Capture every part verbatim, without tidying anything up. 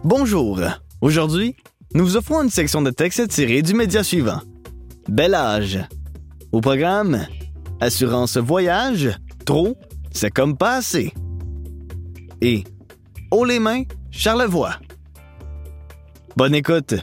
Bonjour. Aujourd'hui, nous vous offrons une section de texte tirée du média suivant. Bel âge. Au programme, assurance voyage, trop, c'est comme pas assez. Et haut les mains, Charlevoix. Bonne écoute.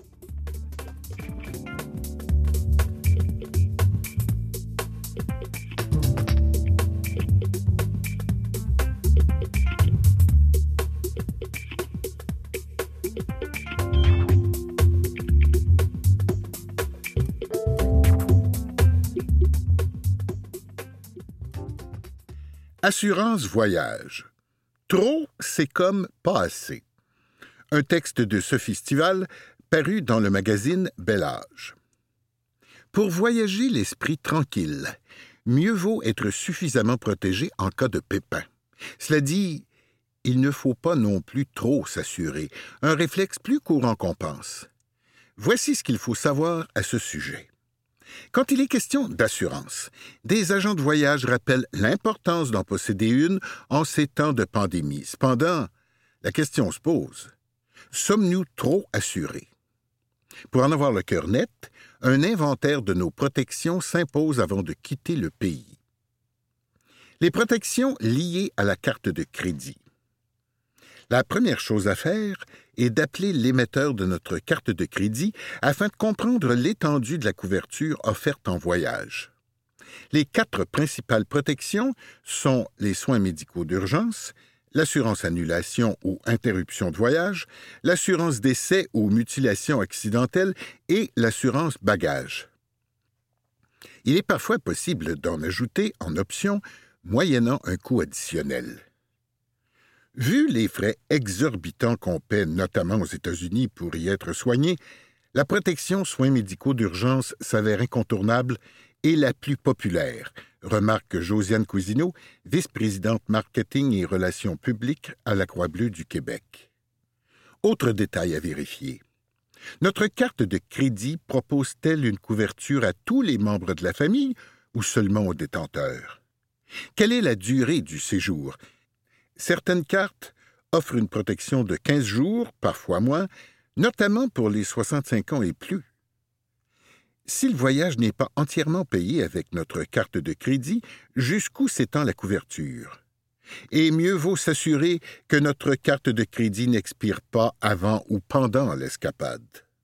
Assurance voyage. Trop, c'est comme pas assez. Un texte de Sophie Stival paru dans le magazine Bel âge. Pour voyager l'esprit tranquille, mieux vaut être suffisamment protégé en cas de pépin. Cela dit, il ne faut pas non plus trop s'assurer, un réflexe plus courant qu'on pense. Voici ce qu'il faut savoir à ce sujet. Quand il est question d'assurance, des agents de voyage rappellent l'importance d'en posséder une en ces temps de pandémie. Cependant, la question se pose, sommes-nous trop assurés? Pour en avoir le cœur net, un inventaire de nos protections s'impose avant de quitter le pays. Les protections liées à la carte de crédit. La première chose à faire est d'appeler l'émetteur de notre carte de crédit afin de comprendre l'étendue de la couverture offerte en voyage. Les quatre principales protections sont les soins médicaux d'urgence, l'assurance annulation ou interruption de voyage, l'assurance décès ou mutilation accidentelle et l'assurance bagage. Il est parfois possible d'en ajouter en option, moyennant un coût additionnel. Vu les frais exorbitants qu'on paie notamment aux États-Unis pour y être soigné, la protection soins médicaux d'urgence s'avère incontournable et la plus populaire, remarque Josiane Cousineau, vice-présidente marketing et relations publiques à la Croix-Bleue du Québec. Autre détail à vérifier. Notre carte de crédit propose-t-elle une couverture à tous les membres de la famille ou seulement aux détenteurs? Quelle est la durée du séjour? Certaines cartes offrent une protection de quinze jours, parfois moins, notamment pour les soixante-cinq ans et plus. Si le voyage n'est pas entièrement payé avec notre carte de crédit, jusqu'où s'étend la couverture? Et mieux vaut s'assurer que notre carte de crédit n'expire pas avant ou pendant l'escapade.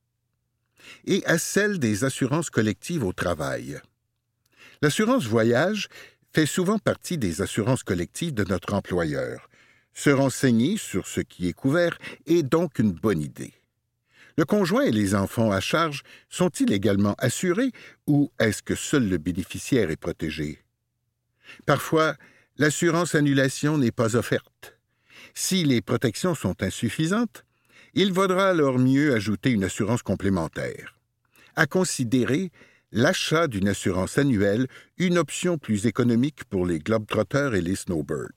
Et à celle des assurances collectives au travail. L'assurance voyage fait souvent partie des assurances collectives de notre employeur. Se renseigner sur ce qui est couvert est donc une bonne idée. Le conjoint et les enfants à charge sont-ils également assurés ou est-ce que seul le bénéficiaire est protégé? Parfois, l'assurance annulation n'est pas offerte. Si les protections sont insuffisantes, il vaudra alors mieux ajouter une assurance complémentaire. À considérer, l'achat d'une assurance annuelle, une option plus économique pour les globetrotters et les snowbirds.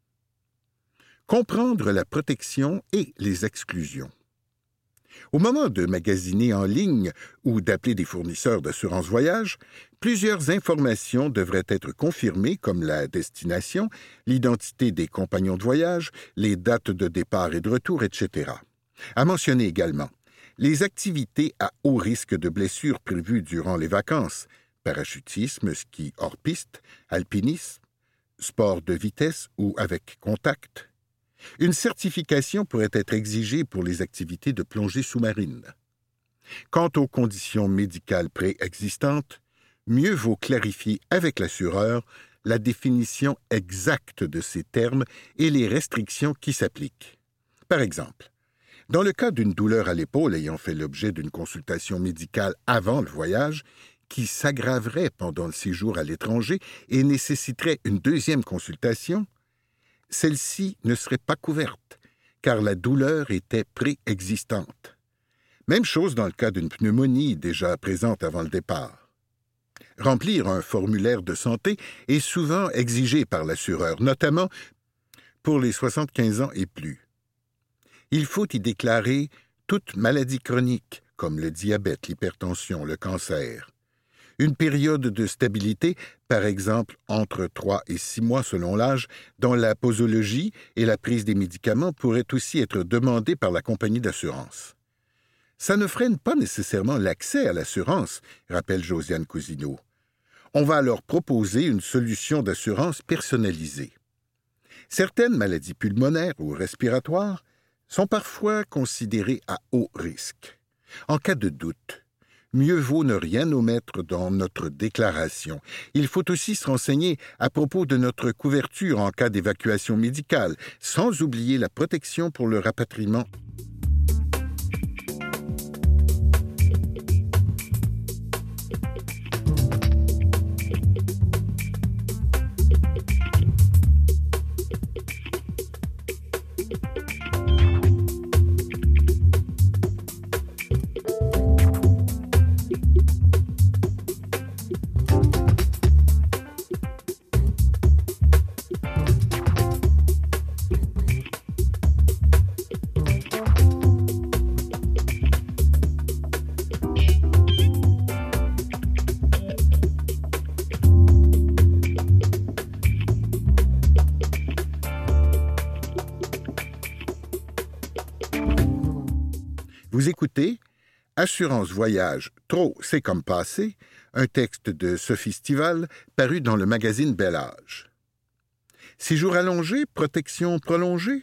Comprendre la protection et les exclusions. Au moment de magasiner en ligne ou d'appeler des fournisseurs d'assurance voyage, plusieurs informations devraient être confirmées comme la destination, l'identité des compagnons de voyage, les dates de départ et de retour, et cetera. À mentionner également les activités à haut risque de blessures prévues durant les vacances, parachutisme, ski hors piste, alpinisme, sport de vitesse ou avec contact. Une certification pourrait être exigée pour les activités de plongée sous-marine. Quant aux conditions médicales préexistantes, mieux vaut clarifier avec l'assureur la définition exacte de ces termes et les restrictions qui s'appliquent. Par exemple, dans le cas d'une douleur à l'épaule ayant fait l'objet d'une consultation médicale avant le voyage, qui s'aggraverait pendant le séjour à l'étranger et nécessiterait une deuxième consultation, celle-ci ne serait pas couverte, car la douleur était préexistante. Même chose dans le cas d'une pneumonie déjà présente avant le départ. Remplir un formulaire de santé est souvent exigé par l'assureur, notamment pour les soixante-quinze ans et plus. Il faut y déclarer toute maladie chronique, comme le diabète, l'hypertension, le cancer. Une période de stabilité, par exemple entre trois et six mois selon l'âge, dans la posologie et la prise des médicaments pourrait aussi être demandée par la compagnie d'assurance. Ça ne freine pas nécessairement l'accès à l'assurance, rappelle Josiane Cousineau. On va alors proposer une solution d'assurance personnalisée. Certaines maladies pulmonaires ou respiratoires sont parfois considérées à haut risque. En cas de doute, mieux vaut ne rien omettre dans notre déclaration. Il faut aussi se renseigner à propos de notre couverture en cas d'évacuation médicale, sans oublier la protection pour le rapatriement. Vous écoutez Assurance voyage, trop, c'est comme passé, un texte de Sophie Stival paru dans le magazine Bel Âge. Séjour allongé, protection prolongée?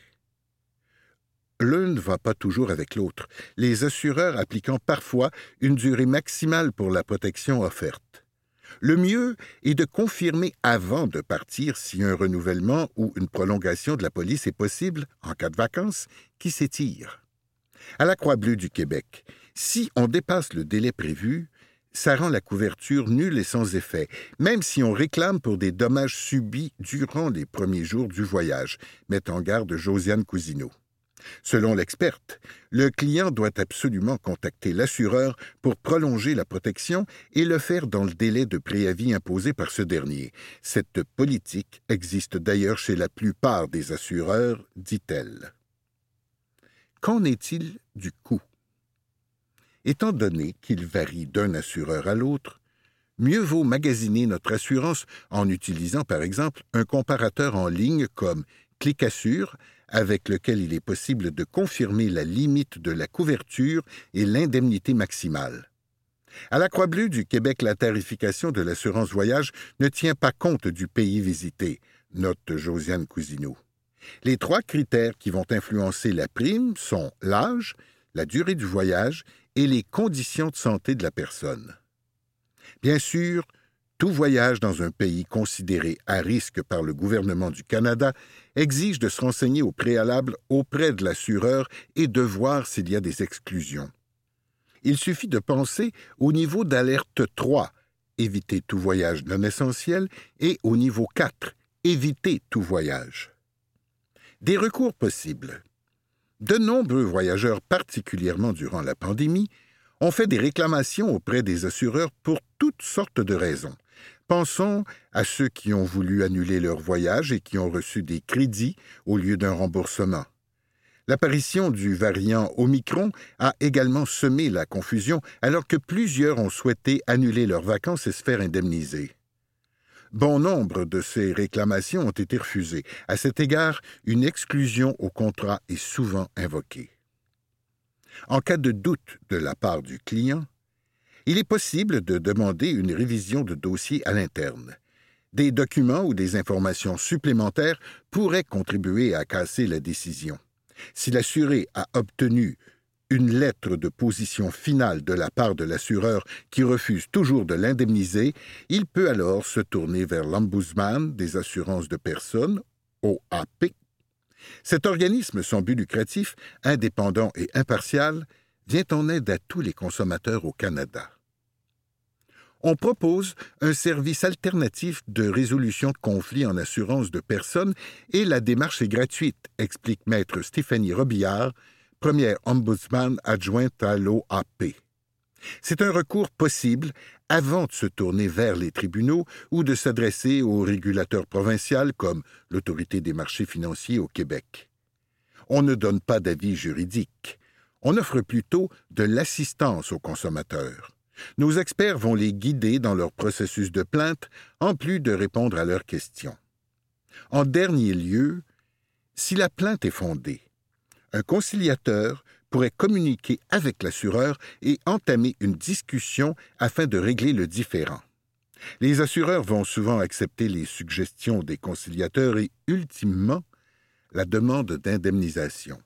L'un ne va pas toujours avec l'autre, les assureurs appliquant parfois une durée maximale pour la protection offerte. Le mieux est de confirmer avant de partir si un renouvellement ou une prolongation de la police est possible en cas de vacances qui s'étire. À la Croix-Bleue du Québec, si on dépasse le délai prévu, ça rend la couverture nulle et sans effet, même si on réclame pour des dommages subis durant les premiers jours du voyage, met en garde Josiane Cousineau. Selon l'experte, le client doit absolument contacter l'assureur pour prolonger la protection et le faire dans le délai de préavis imposé par ce dernier. Cette politique existe d'ailleurs chez la plupart des assureurs, dit-elle. Qu'en est-il du coût? Étant donné qu'il varie d'un assureur à l'autre, mieux vaut magasiner notre assurance en utilisant par exemple un comparateur en ligne comme ClickAssure, avec lequel il est possible de confirmer la limite de la couverture et l'indemnité maximale. À la Croix-Bleue du Québec, la tarification de l'assurance voyage ne tient pas compte du pays visité, note Josiane Cousineau. Les trois critères qui vont influencer la prime sont l'âge, la durée du voyage et les conditions de santé de la personne. Bien sûr, tout voyage dans un pays considéré à risque par le gouvernement du Canada exige de se renseigner au préalable auprès de l'assureur et de voir s'il y a des exclusions. Il suffit de penser au niveau d'alerte trois, éviter tout voyage non essentiel, et au niveau quatre, éviter tout voyage. Des recours possibles. De nombreux voyageurs, particulièrement durant la pandémie, ont fait des réclamations auprès des assureurs pour toutes sortes de raisons. Pensons à ceux qui ont voulu annuler leur voyage et qui ont reçu des crédits au lieu d'un remboursement. L'apparition du variant Omicron a également semé la confusion alors que plusieurs ont souhaité annuler leurs vacances et se faire indemniser. Bon nombre de ces réclamations ont été refusées. À cet égard, une exclusion au contrat est souvent invoquée. En cas de doute de la part du client, il est possible de demander une révision de dossier à l'interne. Des documents ou des informations supplémentaires pourraient contribuer à casser la décision. Si l'assuré a obtenu une lettre de position finale de la part de l'assureur qui refuse toujours de l'indemniser, il peut alors se tourner vers l'Ombudsman des assurances de personnes, O A P. Cet organisme sans but lucratif, indépendant et impartial, vient en aide à tous les consommateurs au Canada. On propose un service alternatif de résolution de conflits en assurance de personnes et la démarche est gratuite, explique maître Stéphanie Robillard, première ombudsman adjointe à l'O A P. C'est un recours possible avant de se tourner vers les tribunaux ou de s'adresser au régulateur provincial comme l'Autorité des marchés financiers au Québec. On ne donne pas d'avis juridique. On offre plutôt de l'assistance aux consommateurs. Nos experts vont les guider dans leur processus de plainte, en plus de répondre à leurs questions. En dernier lieu, si la plainte est fondée, un conciliateur pourrait communiquer avec l'assureur et entamer une discussion afin de régler le différend. Les assureurs vont souvent accepter les suggestions des conciliateurs et, ultimement, la demande d'indemnisation.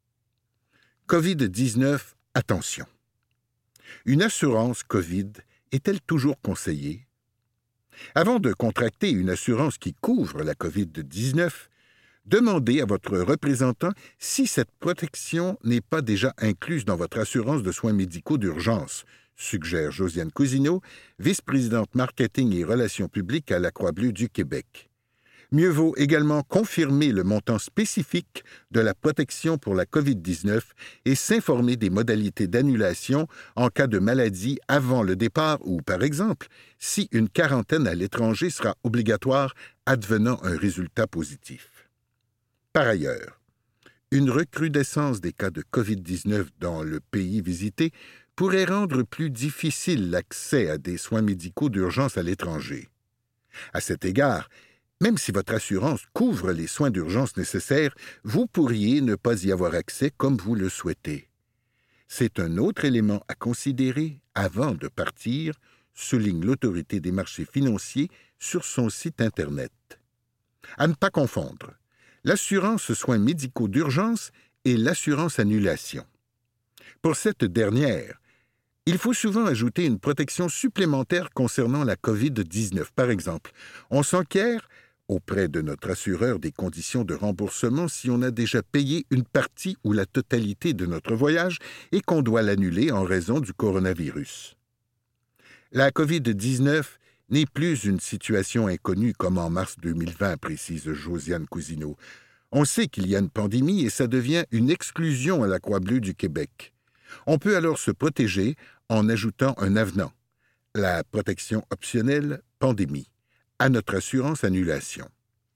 covid dix-neuf, attention. Une assurance COVID est-elle toujours conseillée? Avant de contracter une assurance qui couvre la covid dix-neuf, demandez à votre représentant si cette protection n'est pas déjà incluse dans votre assurance de soins médicaux d'urgence, suggère Josiane Cousineau, vice-présidente marketing et relations publiques à la Croix-Bleue du Québec. Mieux vaut également confirmer le montant spécifique de la protection pour la covid dix-neuf et s'informer des modalités d'annulation en cas de maladie avant le départ ou, par exemple, si une quarantaine à l'étranger sera obligatoire advenant un résultat positif. Par ailleurs, une recrudescence des cas de covid dix-neuf dans le pays visité pourrait rendre plus difficile l'accès à des soins médicaux d'urgence à l'étranger. À cet égard, même si votre assurance couvre les soins d'urgence nécessaires, vous pourriez ne pas y avoir accès comme vous le souhaitez. C'est un autre élément à considérer avant de partir, souligne l'Autorité des marchés financiers sur son site Internet. À ne pas confondre, l'assurance soins médicaux d'urgence et l'assurance annulation. Pour cette dernière, il faut souvent ajouter une protection supplémentaire concernant la covid dix-neuf. Par exemple, on s'enquiert auprès de notre assureur des conditions de remboursement si on a déjà payé une partie ou la totalité de notre voyage et qu'on doit l'annuler en raison du coronavirus. La covid dix-neuf n'est plus une situation inconnue comme en mars deux mille vingt, précise Josiane Cousineau. On sait qu'il y a une pandémie et ça devient une exclusion à la Croix-Bleue du Québec. On peut alors se protéger en ajoutant un avenant, la protection optionnelle pandémie, à notre assurance annulation.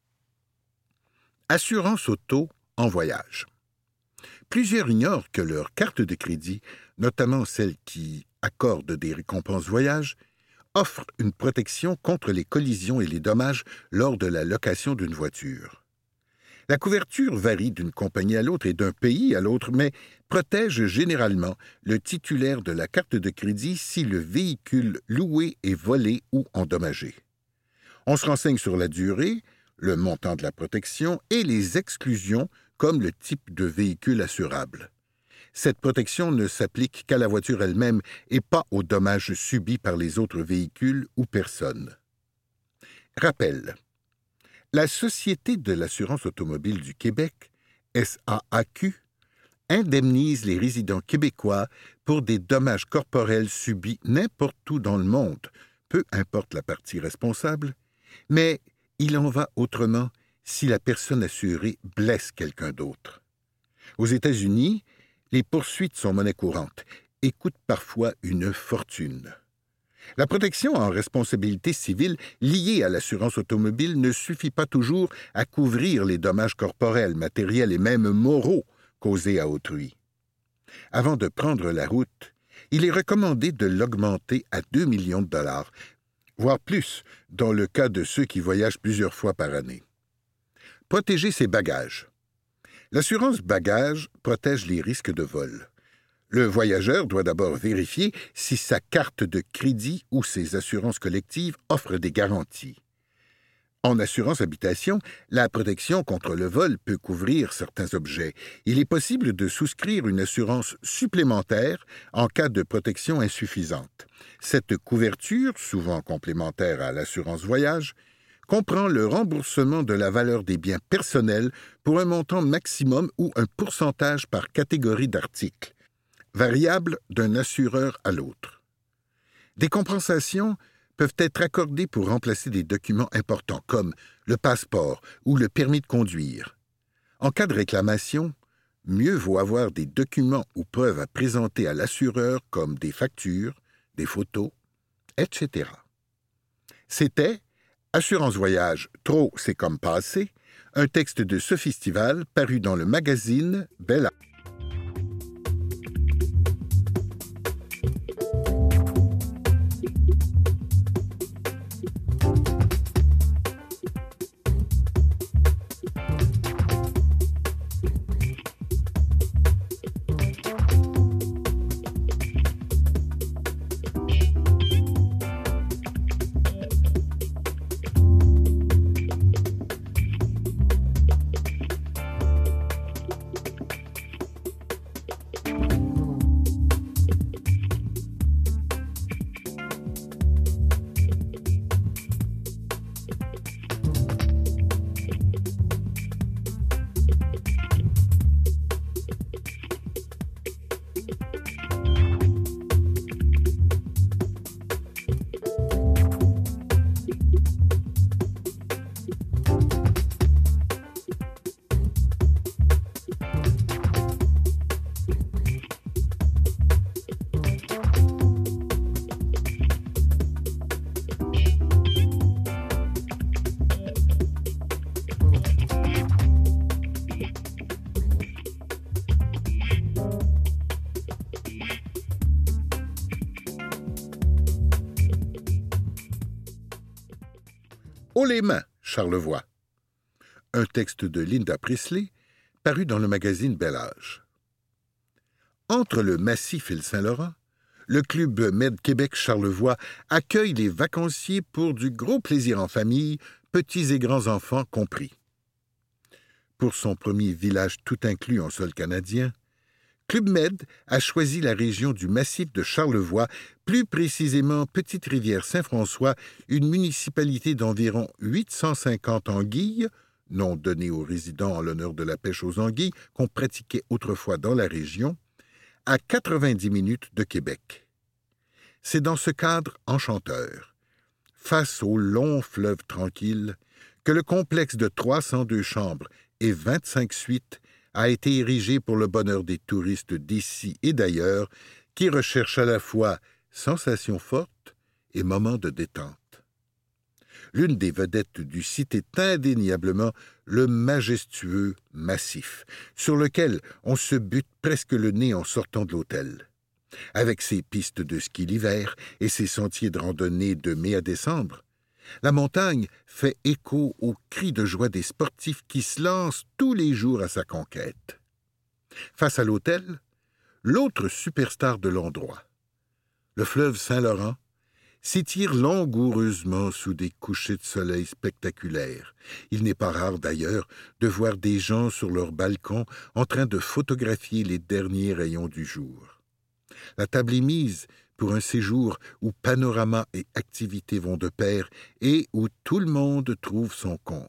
Assurance auto en voyage. Plusieurs ignorent que leur carte de crédit, notamment celle qui accorde des récompenses voyage, offre une protection contre les collisions et les dommages lors de la location d'une voiture. La couverture varie d'une compagnie à l'autre et d'un pays à l'autre, mais protège généralement le titulaire de la carte de crédit si le véhicule loué est volé ou endommagé. On se renseigne sur la durée, le montant de la protection et les exclusions comme le type de véhicule assurable. Cette protection ne s'applique qu'à la voiture elle-même et pas aux dommages subis par les autres véhicules ou personnes. Rappel. La Société de l'assurance automobile du Québec, S A A Q, indemnise les résidents québécois pour des dommages corporels subis n'importe où dans le monde, peu importe la partie responsable, mais il en va autrement si la personne assurée blesse quelqu'un d'autre. Aux États-Unis, les poursuites sont monnaie courante et coûtent parfois une fortune. La protection en responsabilité civile liée à l'assurance automobile ne suffit pas toujours à couvrir les dommages corporels, matériels et même moraux causés à autrui. Avant de prendre la route, il est recommandé de l'augmenter à deux millions de dollars, voire plus dans le cas de ceux qui voyagent plusieurs fois par année. Protéger ses bagages. L'assurance bagages protège les risques de vol. Le voyageur doit d'abord vérifier si sa carte de crédit ou ses assurances collectives offrent des garanties. En assurance habitation, la protection contre le vol peut couvrir certains objets. Il est possible de souscrire une assurance supplémentaire en cas de protection insuffisante. Cette couverture, souvent complémentaire à l'assurance voyage, comprend le remboursement de la valeur des biens personnels pour un montant maximum ou un pourcentage par catégorie d'articles, variable d'un assureur à l'autre. Des compensations peuvent être accordées pour remplacer des documents importants comme le passeport ou le permis de conduire. En cas de réclamation, mieux vaut avoir des documents ou preuves à présenter à l'assureur comme des factures, des photos, et cetera. C'était Assurance voyage, trop c'est comme passé, un texte de Sophie Stival paru dans le magazine Bella. Haut les mains, Charlevoix. Un texte de Linda Priestley, paru dans le magazine Bel Âge. Entre le Massif et le Saint-Laurent, le Club Med Québec Charlevoix accueille les vacanciers pour du gros plaisir en famille, petits et grands enfants compris. Pour son premier village tout inclus en sol canadien, Club Med a choisi la région du Massif de Charlevoix, plus précisément Petite-Rivière-Saint-François, une municipalité d'environ huit cent cinquante anguilles, nom donné aux résidents en l'honneur de la pêche aux anguilles qu'on pratiquait autrefois dans la région, à quatre-vingt-dix minutes de Québec. C'est dans ce cadre enchanteur, face au long fleuve tranquille, que le complexe de trois cent deux chambres et vingt-cinq suites a été érigé pour le bonheur des touristes d'ici et d'ailleurs qui recherchent à la fois sensations fortes et moments de détente. L'une des vedettes du site est indéniablement le majestueux Massif, sur lequel on se bute presque le nez en sortant de l'hôtel. Avec ses pistes de ski l'hiver et ses sentiers de randonnée de mai à décembre, la montagne fait écho aux cris de joie des sportifs qui se lancent tous les jours à sa conquête. Face à l'hôtel, l'autre superstar de l'endroit, le fleuve Saint-Laurent, s'étire langoureusement sous des couchers de soleil spectaculaires. Il n'est pas rare d'ailleurs de voir des gens sur leur balcon en train de photographier les derniers rayons du jour. La table est mise pour un séjour où panorama et activités vont de pair et où tout le monde trouve son compte.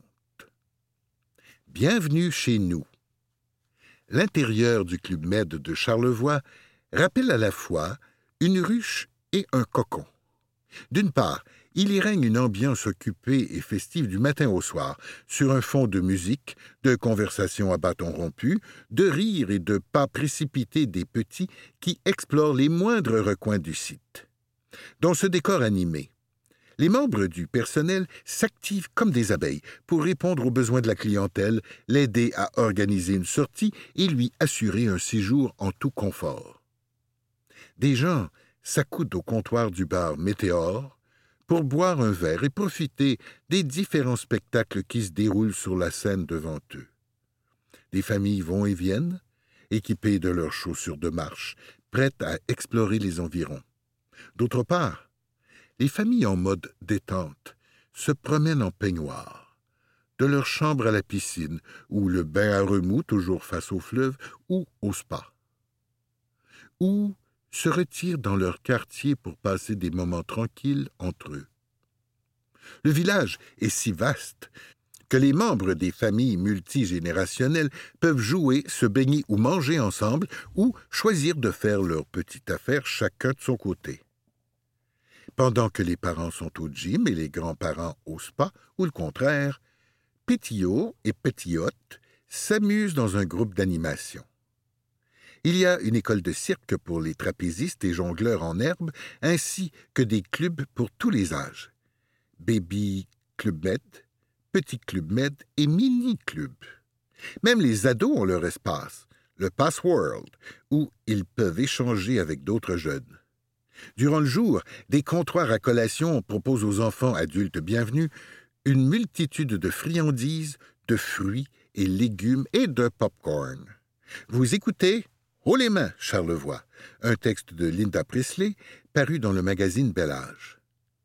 Bienvenue chez nous. L'intérieur du Club Med de Charlevoix rappelle à la fois une ruche et un cocon. D'une part, il y règne une ambiance occupée et festive du matin au soir, sur un fond de musique, de conversations à bâtons rompus, de rires et de pas précipités des petits qui explorent les moindres recoins du site. Dans ce décor animé, les membres du personnel s'activent comme des abeilles pour répondre aux besoins de la clientèle, l'aider à organiser une sortie et lui assurer un séjour en tout confort. Des gens s'accoudent au comptoir du bar Météore pour boire un verre et profiter des différents spectacles qui se déroulent sur la scène devant eux. Des familles vont et viennent, équipées de leurs chaussures de marche, prêtes à explorer les environs. D'autre part, les familles en mode détente se promènent en peignoir, de leur chambre à la piscine, ou le bain à remous toujours face au fleuve, ou au spa. Ou se retirent dans leur quartier pour passer des moments tranquilles entre eux. Le village est si vaste que les membres des familles multigénérationnelles peuvent jouer, se baigner ou manger ensemble ou choisir de faire leur petite affaire chacun de son côté. Pendant que les parents sont au gym et les grands-parents au spa, ou le contraire, Pétillot et Pétillotte s'amusent dans un groupe d'animation. Il y a une école de cirque pour les trapézistes et jongleurs en herbe, ainsi que des clubs pour tous les âges. Baby Club Med, Petit Club Med et Mini Club. Même les ados ont leur espace, le Pass World, où ils peuvent échanger avec d'autres jeunes. Durant le jour, des comptoirs à collation proposent aux enfants adultes bienvenus une multitude de friandises, de fruits et légumes et de pop-corn. Vous écoutez Haut les mains, Charlevoix, un texte de Linda Priestley, paru dans le magazine Bel Âge.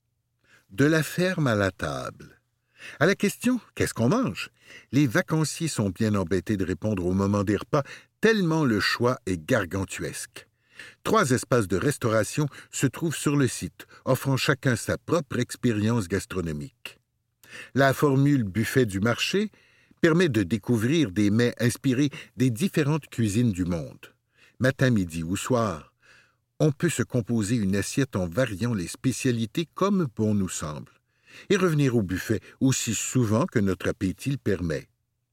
De la ferme à la table. À la question « Qu'est-ce qu'on mange ?», les vacanciers sont bien embêtés de répondre au moment des repas, tellement le choix est gargantuesque. Trois espaces de restauration se trouvent sur le site, offrant chacun sa propre expérience gastronomique. La formule buffet du marché permet de découvrir des mets inspirés des différentes cuisines du monde. Matin, midi ou soir, on peut se composer une assiette en variant les spécialités comme bon nous semble, et revenir au buffet aussi souvent que notre appétit le permet.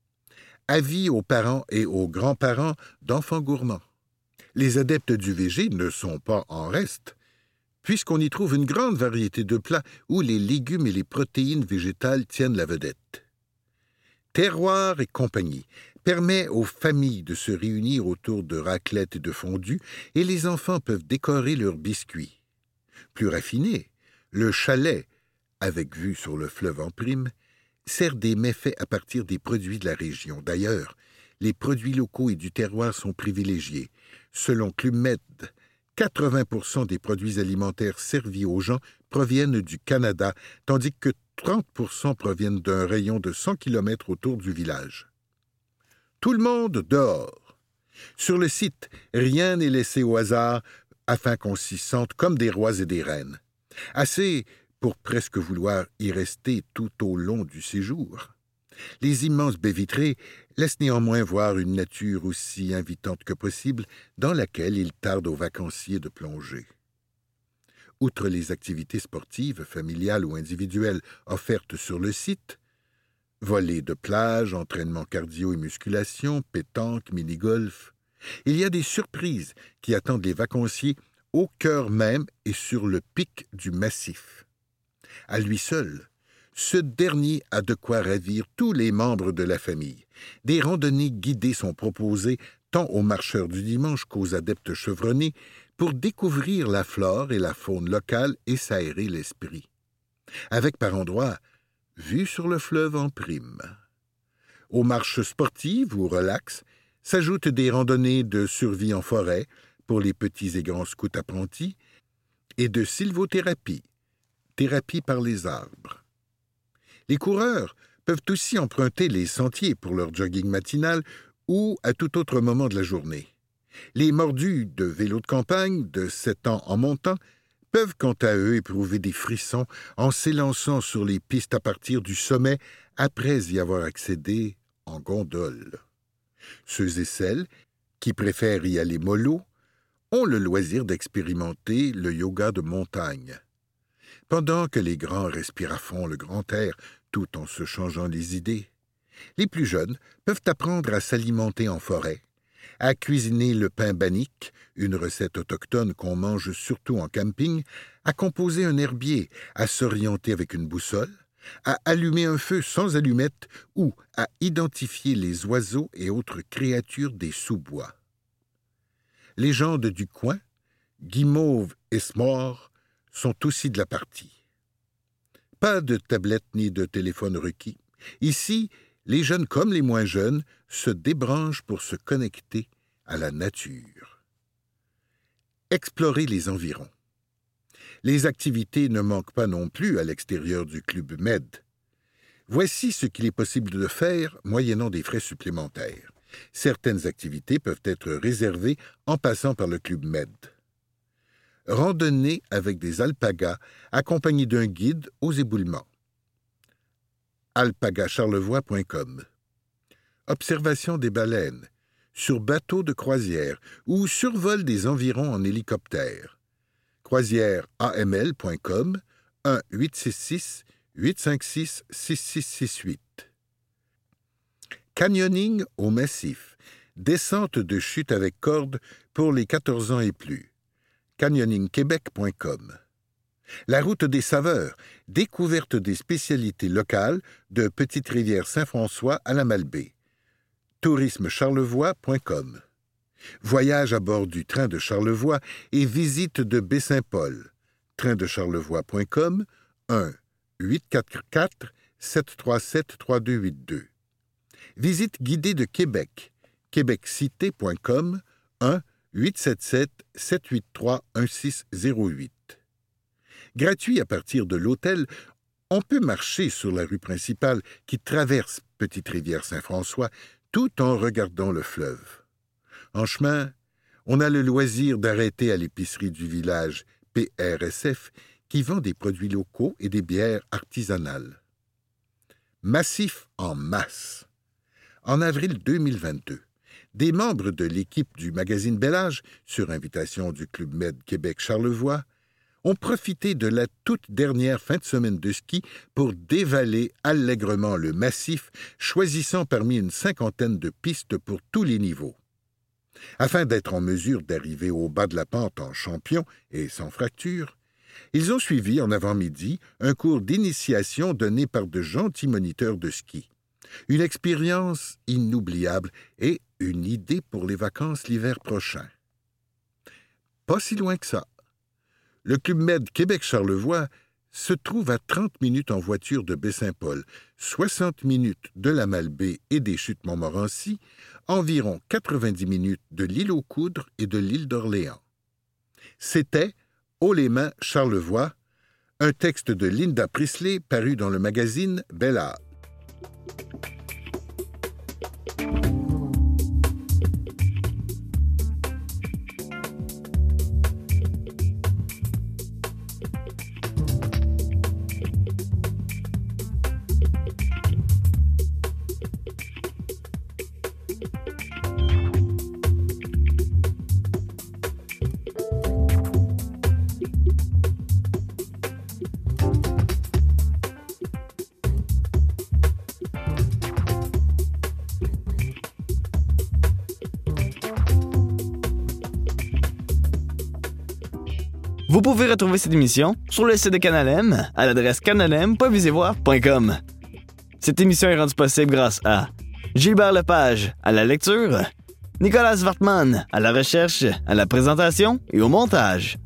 Avis aux parents et aux grands-parents d'enfants gourmands. Les adeptes du végé ne sont pas en reste, puisqu'on y trouve une grande variété de plats où les légumes et les protéines végétales tiennent la vedette. Terroir et compagnie permet aux familles de se réunir autour de raclettes et de fondue, et les enfants peuvent décorer leurs biscuits. Plus raffiné, le chalet, avec vue sur le fleuve en prime, sert des mets faits à partir des produits de la région. D'ailleurs, les produits locaux et du terroir sont privilégiés. Selon Club Med, quatre-vingts pour cent des produits alimentaires servis aux gens proviennent du Canada, tandis que trente pour cent proviennent d'un rayon de cent kilomètres autour du village. Tout le monde dehors. Sur le site, rien n'est laissé au hasard afin qu'on s'y sente comme des rois et des reines. Assez pour presque vouloir y rester tout au long du séjour. Les immenses baies vitrées laissent néanmoins voir une nature aussi invitante que possible dans laquelle il tarde aux vacanciers de plonger. Outre les activités sportives, familiales ou individuelles offertes sur le site, volées de plage, entraînement cardio et musculation, pétanque, mini-golf, il y a des surprises qui attendent les vacanciers au cœur même et sur le pic du massif. À lui seul, ce dernier a de quoi ravir tous les membres de la famille. Des randonnées guidées sont proposées tant aux marcheurs du dimanche qu'aux adeptes chevronnés pour découvrir la flore et la faune locale et s'aérer l'esprit. Avec par endroits, vue sur le fleuve en prime. Aux marches sportives ou relax s'ajoutent des randonnées de survie en forêt pour les petits et grands scouts apprentis et de sylvothérapie, thérapie par les arbres. Les coureurs peuvent aussi emprunter les sentiers pour leur jogging matinal ou à tout autre moment de la journée. Les mordus de vélos de campagne de sept ans en montant peuvent quant à eux éprouver des frissons en s'élançant sur les pistes à partir du sommet après y avoir accédé en gondole. Ceux et celles qui préfèrent y aller mollo ont le loisir d'expérimenter le yoga de montagne. Pendant que les grands respirent à fond le grand air tout en se changeant les idées, les plus jeunes peuvent apprendre à s'alimenter en forêt, à cuisiner le pain bannique, une recette autochtone qu'on mange surtout en camping, à composer un herbier, à s'orienter avec une boussole, à allumer un feu sans allumette ou à identifier les oiseaux et autres créatures des sous-bois. Légendes du coin, Guimauve et Smore sont aussi de la partie. Pas de tablette ni de téléphone requis. Ici, les jeunes comme les moins jeunes se débranchent pour se connecter à la nature. Explorer les environs. Les activités ne manquent pas non plus à l'extérieur du Club Med. Voici ce qu'il est possible de faire moyennant des frais supplémentaires. Certaines activités peuvent être réservées en passant par le Club Med. Randonnée avec des alpagas accompagnés d'un guide aux éboulements. alpaga charlevoix point com. Observation des baleines sur bateau de croisière ou survol des environs en hélicoptère. croisière a m l point com un huit six six huit cinq six six six six huit. Canyoning au massif. Descente de chute avec corde pour les quatorze ans et plus. canyoning québec point com. La route des saveurs, découverte des spécialités locales de Petite-Rivière-Saint-François à la Malbaie. tourisme charlevoix point com. Voyage à bord du train de Charlevoix et visite de Baie-Saint-Paul. train de charlevoix point com un huit quatre quatre sept trois sept trois deux huit deux. Visite guidée de Québec. québeccité point com un huit sept sept sept huit trois un six zéro huit. Gratuit à partir de l'hôtel, on peut marcher sur la rue principale qui traverse Petite-Rivière-Saint-François tout en regardant le fleuve. En chemin, on a le loisir d'arrêter à l'épicerie du village P R S F qui vend des produits locaux et des bières artisanales. Massif en masse. En avril deux mille vingt-deux, des membres de l'équipe du magazine Bel Âge, sur invitation du Club Med Québec Charlevoix, ont profité de la toute dernière fin de semaine de ski pour dévaler allègrement le massif, choisissant parmi une cinquantaine de pistes pour tous les niveaux. Afin d'être en mesure d'arriver au bas de la pente en champion et sans fracture, ils ont suivi en avant-midi un cours d'initiation donné par de gentils moniteurs de ski. Une expérience inoubliable et une idée pour les vacances l'hiver prochain. Pas si loin que ça. Le Club Med Québec Charlevoix se trouve à trente minutes en voiture de Baie-Saint-Paul, soixante minutes de la Malbaie et des Chutes Montmorency, environ quatre-vingt-dix minutes de l'île aux Coudres et de l'île d'Orléans. C'était Haut les mains Charlevoix, un texte de Linda Priestley paru dans le magazine Bel Âge. Vous pouvez retrouver cette émission sur le site de Canal M à l'adresse canalem point visivoire point com. Cette émission est rendue possible grâce à Gilbert Lepage à la lecture, Nicolas Wartman à la recherche, à la présentation et au montage.